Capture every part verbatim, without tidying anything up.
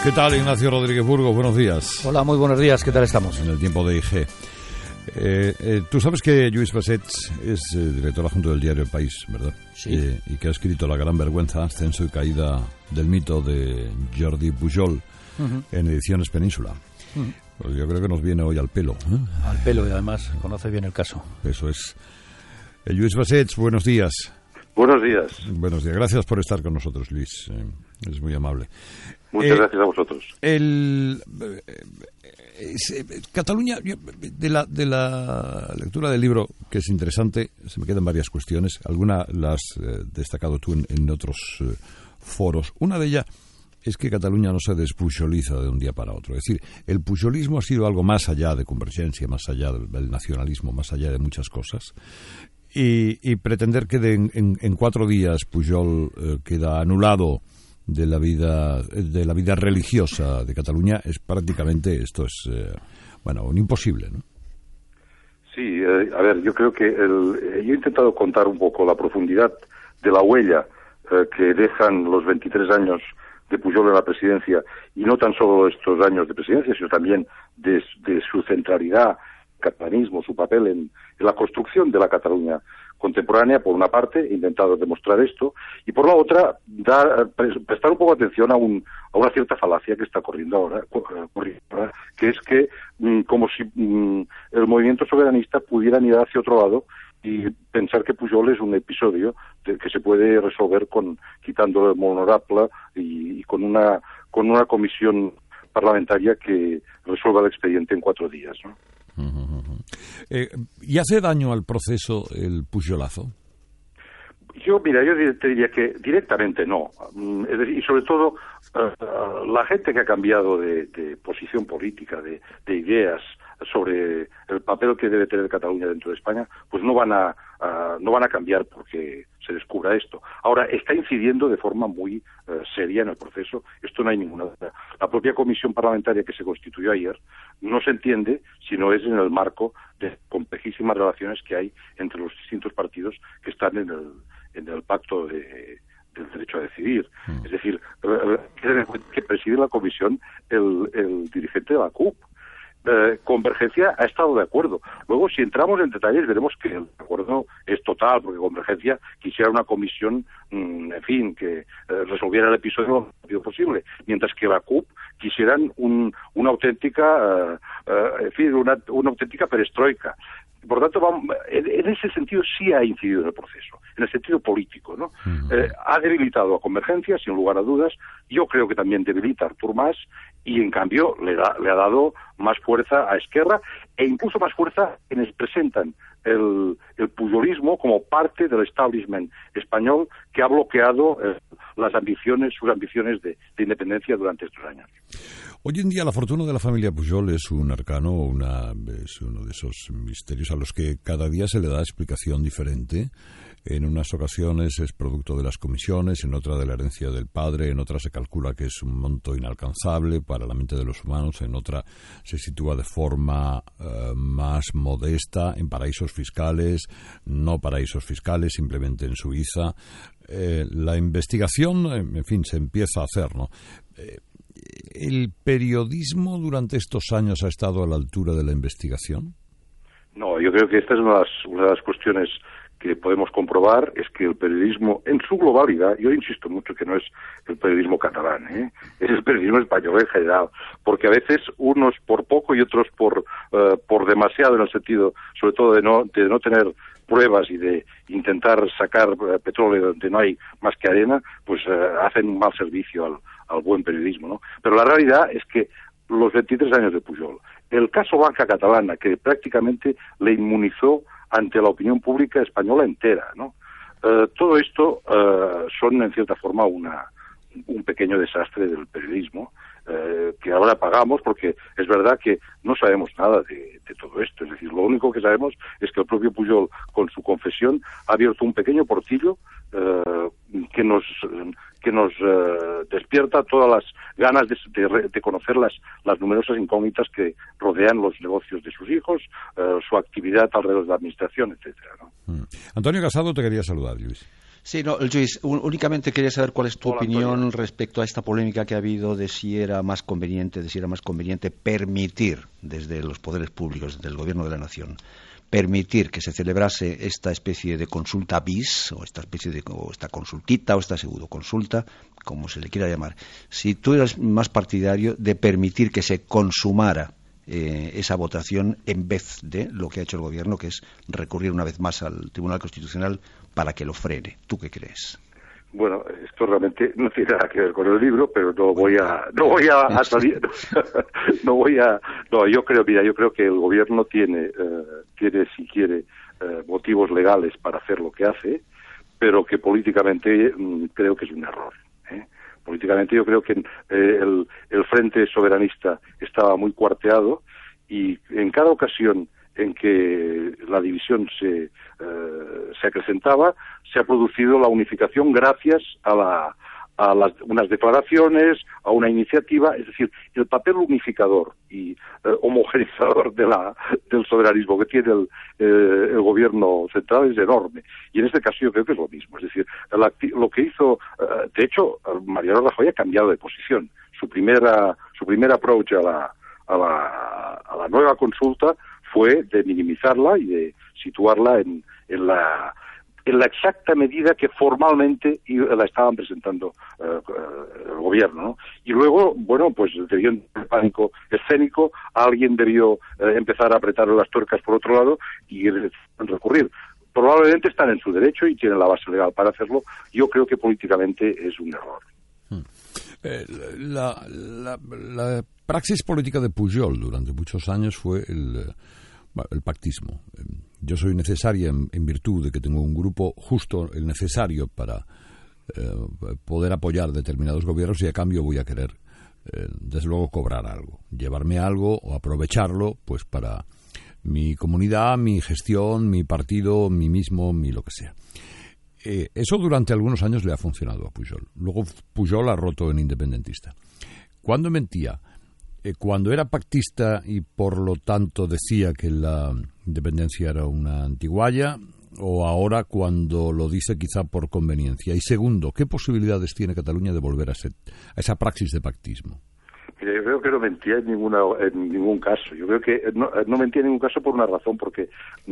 ¿Qué tal, Ignacio Rodríguez Burgos? Buenos días. Hola, muy buenos días. ¿Qué tal estamos? En el tiempo de I G. Eh, eh, Tú sabes que Lluís Bassets es eh, director adjunto del diario El País, ¿verdad? Sí. Eh, y que ha escrito La gran vergüenza, ascenso y caída del mito de Jordi Pujol uh-huh. en Ediciones Península. Uh-huh. Pues yo creo que nos viene hoy al pelo, ¿eh? Al pelo, y además conoce bien el caso. Eso es. Eh, Lluís Bassets, buenos días. Buenos días. Buenos días. Gracias por estar con nosotros, Luis. Eh, es muy amable. Muchas eh, gracias a vosotros. El, eh, eh, Cataluña, yo, de la de la lectura del libro, que es interesante, se me quedan varias cuestiones. Algunas las has eh, destacado tú en, en otros eh, foros. Una de ellas es que Cataluña no se despujoliza de un día para otro. Es decir, el pujolismo ha sido algo más allá de Convergencia, más allá del, del nacionalismo, más allá de muchas cosas. Y, y pretender que de, en, en cuatro días Pujol eh, queda anulado de la vida de la vida religiosa de Cataluña es prácticamente, esto es, eh, bueno, un imposible, ¿no? Sí, eh, a ver, yo creo que el, eh, yo he intentado contar un poco la profundidad de la huella eh, que dejan los veintitrés años de Pujol en la presidencia, y no tan solo estos años de presidencia, sino también de, de su centralidad, catalanismo, su papel en, en la construcción de la Cataluña contemporánea. Por una parte, he intentado demostrar esto, y por la otra, dar, prestar un poco de atención a, un, a una cierta falacia que está corriendo ahora, corriendo ahora que es que, mmm, como si mmm, el movimiento soberanista pudiera ir hacia otro lado y pensar que Pujol es un episodio de, que se puede resolver con quitando el honorable y, y con una con una comisión parlamentaria que resuelva el expediente en cuatro días, ¿no? Uh-huh, uh-huh. Eh, ¿Y hace daño al proceso el pujolazo? Yo, mira, yo te diría que directamente no. Es decir, y sobre todo, uh, la gente que ha cambiado de, de posición política, de, de ideas sobre el papel que debe tener Cataluña dentro de España, pues no van a, uh, no van a cambiar porque se descubra esto. Ahora, está incidiendo de forma muy uh, seria en el proceso, esto no hay ninguna duda. La propia comisión parlamentaria que se constituyó ayer no se entiende si no es en el marco de complejísimas relaciones que hay entre los distintos partidos que están en el, en el pacto de, del derecho a decidir. Mm. Es decir, que preside la comisión el, el dirigente de la C U P. Eh, Convergencia ha estado de acuerdo. Luego, si entramos en detalles, veremos que el acuerdo es total, porque Convergencia quisiera una comisión, mmm, en fin, que eh, resolviera el episodio lo más rápido posible, mientras que la C U P quisieran un, una auténtica, uh, uh, en fin, una, una auténtica perestroika. Por tanto, vamos, en, en ese sentido sí ha incidido en el proceso, en el sentido político, ¿no? Uh-huh. Eh, ha debilitado a Convergencia, sin lugar a dudas. Yo creo que también debilita a Artur Mas, y en cambio le, da, le ha dado más fuerza a Esquerra, e incluso más fuerza a quienes presentan el, el pujolismo como parte del establishment español que ha bloqueado eh, las ambiciones, sus ambiciones de, de independencia durante estos años. Hoy en día la fortuna de la familia Pujol es un arcano, una, es uno de esos misterios a los que cada día se le da explicación diferente. En unas ocasiones es producto de las comisiones, en otra de la herencia del padre, en otra se calcula que es un monto inalcanzable para la mente de los humanos, en otra se sitúa de forma uh, más modesta en paraísos fiscales, no paraísos fiscales, simplemente en Suiza. Eh, la investigación, en fin, se empieza a hacer, ¿no? Eh, ¿El periodismo durante estos años ha estado a la altura de la investigación? No, yo creo que esta es una de las, una de las cuestiones que podemos comprobar, es que el periodismo en su globalidad, yo insisto mucho que no es el periodismo catalán, ¿eh? es el periodismo español en general, porque a veces unos por poco y otros por uh, por demasiado, en el sentido, sobre todo de no de no tener pruebas y de intentar sacar uh, petróleo donde no hay más que arena, pues uh, hacen un mal servicio al, al buen periodismo, ¿no? Pero la realidad es que los veintitrés años de Pujol, el caso Banca Catalana, que prácticamente le inmunizó ante la opinión pública española entera, ¿no? Uh, todo esto uh, son, en cierta forma, una, un pequeño desastre del periodismo uh, que ahora pagamos, porque es verdad que no sabemos nada de, de todo esto. Es decir, lo único que sabemos es que el propio Pujol, con su confesión, ha abierto un pequeño portillo uh, que nos que nos uh, despierta todas las ganas de, de, de conocer las, las numerosas incógnitas que rodean los negocios de sus hijos, uh, su actividad alrededor de la administración, etcétera, ¿no? Mm. Antonio Casado te quería saludar, Luis. Sí, no, Luis, únicamente quería saber cuál es tu Hola, opinión Antonio. respecto a esta polémica que ha habido de si era más conveniente, de si era más conveniente permitir desde los poderes públicos, desde el gobierno de la nación, permitir que se celebrase esta especie de consulta bis, o esta especie de o esta consultita, o esta pseudoconsulta, como se le quiera llamar. Si tú eras más partidario de permitir que se consumara eh, esa votación en vez de lo que ha hecho el gobierno, que es recurrir una vez más al Tribunal Constitucional para que lo frene. ¿Tú qué crees? Bueno, esto realmente no tiene nada que ver con el libro, pero no voy a, no voy a, a salir, no voy a, no, yo creo, mira, yo creo que el gobierno tiene, eh, tiene si quiere, eh, motivos legales para hacer lo que hace, pero que políticamente mmm, creo que es un error. ¿eh? Políticamente yo creo que eh, el, el Frente Soberanista estaba muy cuarteado y en cada ocasión en que la división se, eh, se acrecentaba, se ha producido la unificación gracias a, la, a las, unas declaraciones, a una iniciativa, es decir, el papel unificador y eh, homogeneizador de la, del soberanismo que tiene el, eh, el gobierno central es enorme. Y en este caso yo creo que es lo mismo, es decir, la, lo que hizo, eh, de hecho, Mariano Rajoy ha cambiado de posición. Su primera, su primer approach a la, a la, a la nueva consulta fue de minimizarla y de situarla en, en la en la exacta medida que formalmente la estaban presentando eh, el gobierno, ¿no? Y luego, bueno, pues debió entrar pánico escénico, alguien debió eh, empezar a apretar las tuercas por otro lado y recurrir. Probablemente están en su derecho y tienen la base legal para hacerlo. Yo creo que políticamente es un error. Hmm. Eh, la, la, la praxis política de Pujol durante muchos años fue el, el pactismo. Yo soy necesaria en, en virtud de que tengo un grupo justo el necesario para eh, poder apoyar determinados gobiernos y a cambio voy a querer, eh, desde luego, cobrar algo, llevarme algo o aprovecharlo pues para mi comunidad, mi gestión, mi partido, mi mismo, mi lo que sea. Eh, eso durante algunos años le ha funcionado a Pujol. Luego Pujol ha roto en independentista. ¿Cuándo mentía? Eh, cuando era pactista y por lo tanto decía que la independencia era una antigualla, o ahora cuando lo dice quizá por conveniencia. Y segundo, ¿qué posibilidades tiene Cataluña de volver a, ese, a esa praxis de pactismo? Mira, yo creo que no mentía en, ninguna, en ningún caso. Yo creo que no, no mentía en ningún caso por una razón, porque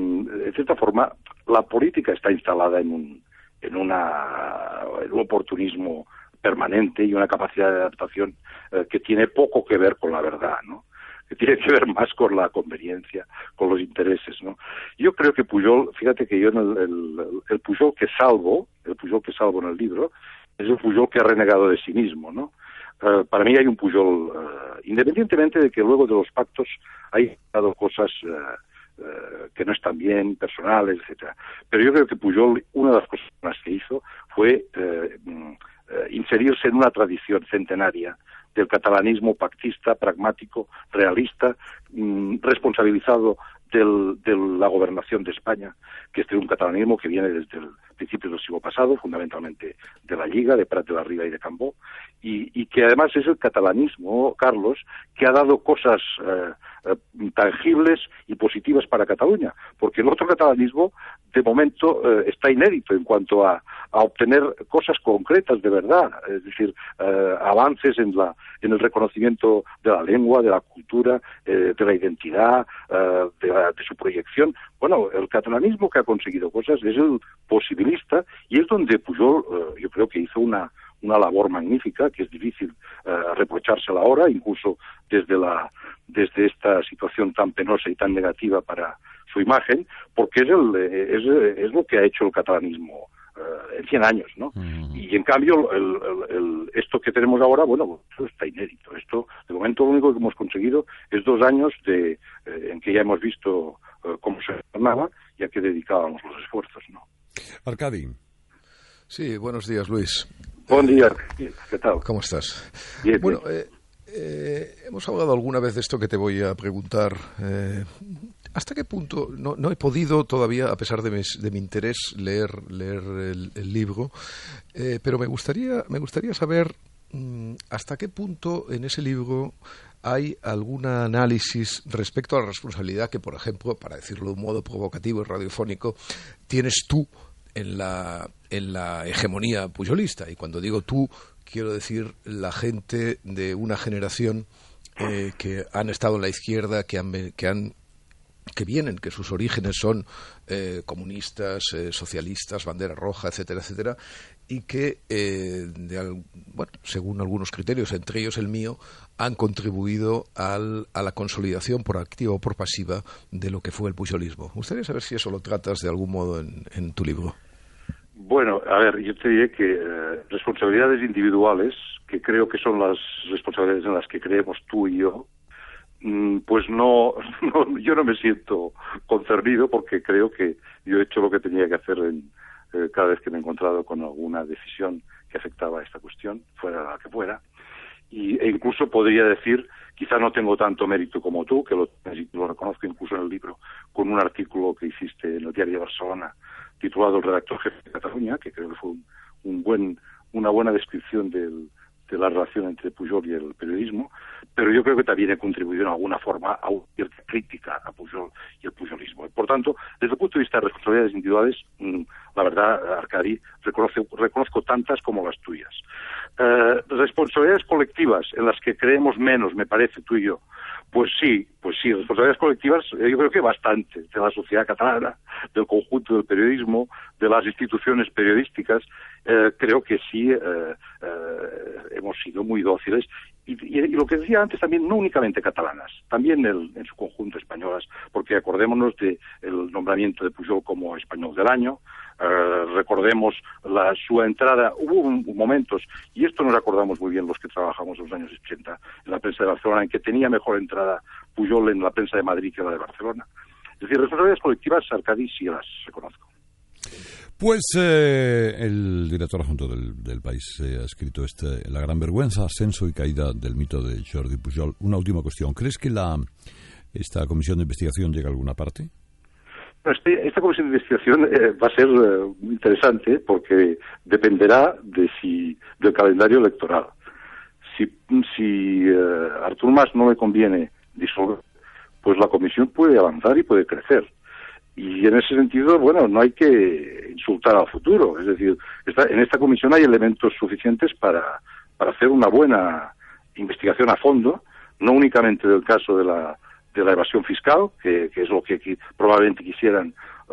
en cierta forma la política está instalada en un, en, una, en un oportunismo permanente y una capacidad de adaptación eh, que tiene poco que ver con la verdad, ¿no? Que tiene que ver más con la conveniencia, con los intereses, ¿no? Yo creo que Pujol, fíjate que yo en el, el, el Pujol que salvo, el Pujol que salvo en el libro, es el Pujol que ha renegado de sí mismo, ¿no? Uh, para mí hay un Pujol, uh, independientemente de que luego de los pactos hay dado cosas uh, uh, que no están bien, personales, etcétera. Pero yo creo que Pujol, una de las cosas más que hizo fue uh, uh, inserirse en una tradición centenaria del catalanismo pactista, pragmático, realista, mmm, responsabilizado del, de la gobernación de España, que es un catalanismo que viene desde el principio del siglo pasado, fundamentalmente de la Lliga, de Prat de la Riba y de Cambó, y, y que además es el catalanismo, Carlos, que ha dado cosas eh, eh, tangibles y positivas para Cataluña, porque el otro catalanismo, de momento, eh, está inédito en cuanto a, a obtener cosas concretas de verdad, es decir, eh, avances en la en el reconocimiento de la lengua, de la cultura, eh, de la identidad, eh, de, la, de su proyección. Bueno, el catalanismo que ha conseguido cosas es el posibilista y es donde Pujol, eh, yo creo que hizo una una labor magnífica, que es difícil eh, reprochársela ahora, incluso desde la desde esta situación tan penosa y tan negativa para su imagen, porque es el es, es lo que ha hecho el catalanismo en cien años, ¿no? Mm. Y en cambio, el, el, el, esto que tenemos ahora, bueno, esto está inédito. Esto, de momento, lo único que hemos conseguido es dos años de eh, en que ya hemos visto eh, cómo se gobernaba y a qué dedicábamos los esfuerzos, ¿no? Arcadi. Sí, buenos días, Luis. Buen día, ¿qué tal? ¿Cómo estás? Bien, bueno, bien. Eh, eh, hemos hablado alguna vez de esto que te voy a preguntar. Eh, ¿Hasta qué punto? No, no he podido todavía, a pesar de, mis, de mi interés, leer, leer el, el libro, eh, pero me gustaría, me gustaría saber mmm, hasta qué punto en ese libro hay algún análisis respecto a la responsabilidad que, por ejemplo, para decirlo de un modo provocativo y radiofónico, tienes tú en la, en la hegemonía pujolista. Y cuando digo tú, quiero decir la gente de una generación eh, que han estado en la izquierda, que han, que han que vienen, que sus orígenes son eh, comunistas, eh, socialistas, bandera roja, etcétera, etcétera, y que, eh, de al, bueno, según algunos criterios, entre ellos el mío, han contribuido al, a la consolidación por activa o por pasiva de lo que fue el pujolismo. Me gustaría saber si eso lo tratas de algún modo en, en tu libro. Bueno, a ver, yo te diré que eh, responsabilidades individuales, que creo que son las responsabilidades en las que creemos tú y yo, pues no, no, yo no me siento concernido porque creo que yo he hecho lo que tenía que hacer en, eh, cada vez que me he encontrado con alguna decisión que afectaba a esta cuestión, fuera la que fuera, y, e incluso podría decir, quizá no tengo tanto mérito como tú, que lo, lo reconozco incluso en el libro, con un artículo que hiciste en el Diario de Barcelona titulado El redactor jefe de Cataluña, que creo que fue un, un buen, una buena descripción del de la relación entre Pujol y el periodismo, pero yo creo que también he contribuido en alguna forma a una cierta crítica a Pujol y el pujolismo. Por tanto, desde el punto de vista de responsabilidades individuales, la verdad, Arcadi, reconozco, reconozco tantas como las tuyas. Eh, responsabilidades colectivas en las que creemos menos, me parece, tú y yo, pues sí, pues sí, responsabilidades colectivas, eh, yo creo que bastante, de la sociedad catalana, del conjunto del periodismo, de las instituciones periodísticas, eh, creo que sí eh, eh, hemos sido muy dóciles. Y, y, y lo que decía antes también, no únicamente catalanas, también el, en su conjunto españolas, porque acordémonos del nombramiento de Pujol como español del año, eh, recordemos la, su entrada, hubo un, un momentos, y esto nos acordamos muy bien los que trabajamos en los años ochenta en la prensa de Barcelona, en que tenía mejor entrada Pujol en la prensa de Madrid que la de Barcelona. Es decir, responsabilidades colectivas, Arcadi, sí las reconozco. Pues eh, el director adjunto del, del País eh, ha escrito este, La gran vergüenza, ascenso y caída del mito de Jordi Pujol. Una última cuestión. ¿Crees que la esta comisión de investigación llega a alguna parte? Este, esta comisión de investigación eh, va a ser eh, muy interesante porque dependerá de si del calendario electoral. Si, si eh, a Artur Mas no le conviene disolver, pues la comisión puede avanzar y puede crecer. Y en ese sentido, bueno, no hay que insultar al futuro. Es decir, esta, en esta comisión hay elementos suficientes para, para hacer una buena investigación a fondo, no únicamente del caso de la, de la evasión fiscal, que, que es lo que qui, probablemente quisieran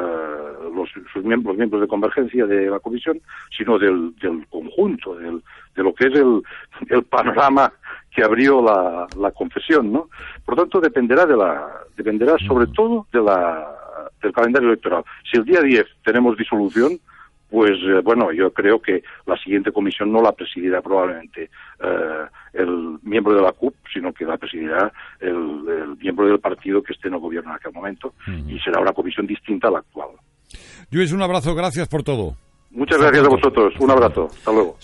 uh, los, sus miembros, los miembros de Convergencia de la comisión, sino del, del conjunto, del, de lo que es el, el panorama que abrió la, la confesión, ¿no? Por tanto, dependerá de la, dependerá sobre todo de la del calendario electoral. Si el día diez tenemos disolución, pues eh, bueno, yo creo que la siguiente comisión no la presidirá probablemente eh, el miembro de la C U P, sino que la presidirá el, el miembro del partido que esté en el gobierno en aquel momento, uh-huh. y será una comisión distinta a la actual. Lluís, un abrazo, gracias por todo. Muchas gracias a vosotros, un abrazo, hasta luego.